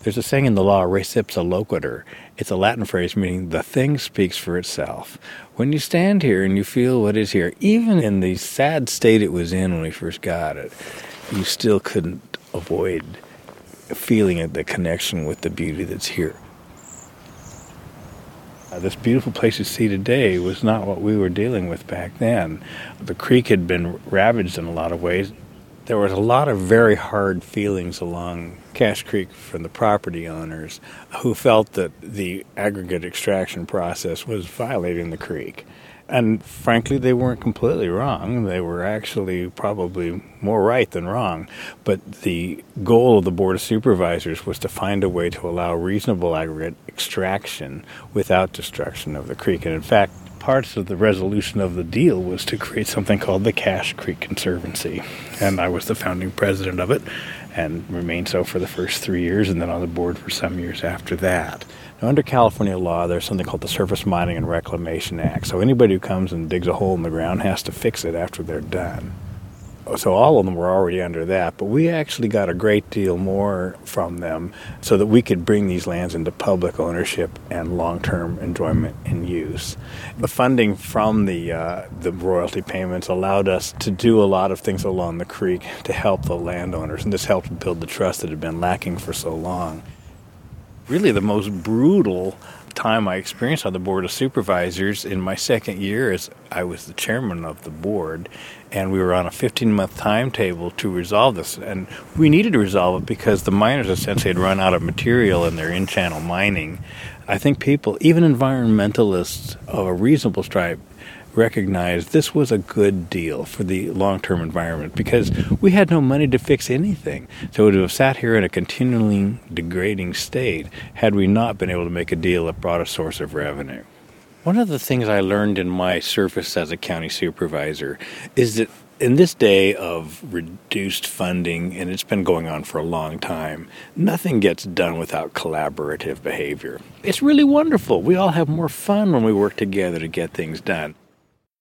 There's a saying in the law, res ipsa loquitur. It's a Latin phrase meaning the thing speaks for itself. When you stand here and you feel what is here, even in the sad state it was in when we first got it, you still couldn't avoid feeling the connection with the beauty that's here. This beautiful place you see today was not what we were dealing with back then. The creek had been ravaged in a lot of ways. There was a lot of very hard feelings along Cache Creek from the property owners who felt that the aggregate extraction process was violating the creek. And frankly, they weren't completely wrong. They were actually probably more right than wrong. But the goal of the Board of Supervisors was to find a way to allow reasonable aggregate extraction without destruction of the creek. And in fact, parts of the resolution of the deal was to create something called the Cache Creek Conservancy. And I was the founding president of it and remained so for the first 3 years and then on the board for some years after that. Now, under California law, there's something called the Surface Mining and Reclamation Act. So anybody who comes and digs a hole in the ground has to fix it after they're done. So all of them were already under that, but we actually got a great deal more from them so that we could bring these lands into public ownership and long-term enjoyment and use. The funding from the royalty payments allowed us to do a lot of things along the creek to help the landowners, and this helped build the trust that had been lacking for so long. Really the most brutal time I experienced on the Board of Supervisors in my second year as I was the chairman of the board, and we were on a 15-month timetable to resolve this. And we needed to resolve it because the miners essentially had run out of material in their in-channel mining. I think people, even environmentalists of a reasonable stripe, recognized this was a good deal for the long-term environment because we had no money to fix anything. So it would have sat here in a continually degrading state had we not been able to make a deal that brought a source of revenue. One of the things I learned in my service as a county supervisor is that in this day of reduced funding, and it's been going on for a long time, nothing gets done without collaborative behavior. It's really wonderful. We all have more fun when we work together to get things done.